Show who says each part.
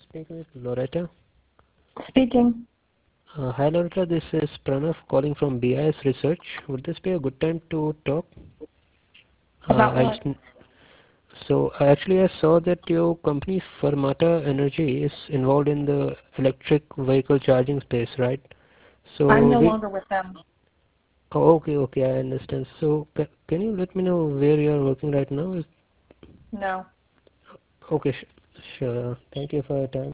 Speaker 1: speak with Loretta?
Speaker 2: Speaking.
Speaker 1: Hi Loretta, this is Pranav calling from BIS Research. Would this be a good time to talk?
Speaker 2: About
Speaker 1: I
Speaker 2: what?
Speaker 1: just actually I saw that your company Fermata Energy is involved in the electric vehicle charging space, right?
Speaker 2: I'm
Speaker 1: So
Speaker 2: no
Speaker 1: we
Speaker 2: longer with them.
Speaker 1: oh, okay, I understand. So can you let me know where you are working right now?
Speaker 2: No.
Speaker 1: Okay, sure. Thank you for your time.